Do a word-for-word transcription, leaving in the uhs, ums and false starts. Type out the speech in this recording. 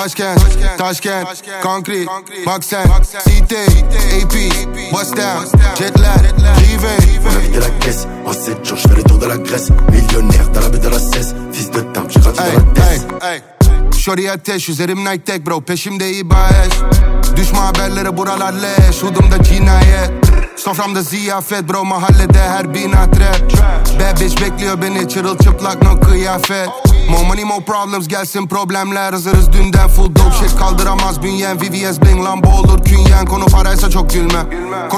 Başkent, Taşkent, Concrete, bak sen, C T, A P, Bust Down, Jetlag, G-Way. On a vidé la caisse, en sept jours je fais le tour de la Grèce. Millionnaire dans la baie de la cesse. Fils de temple, j'ai grandi dans la tête. Shorty ateş, üzerim night tech bro, peşimde iyi baş. Düşme haberleri buralar leş, hudumda cinayet. Soframda ziyafet bro, mahallede her bina trap. Bad bitch bekliyor beni, çırılçıplak no kıyafet. More money more problems, gelsin problemler. Hazırız dünden full dope shit, kaldıramaz bünyen. V V S bling, Lambo olur künyen. Konu paraysa çok gülme.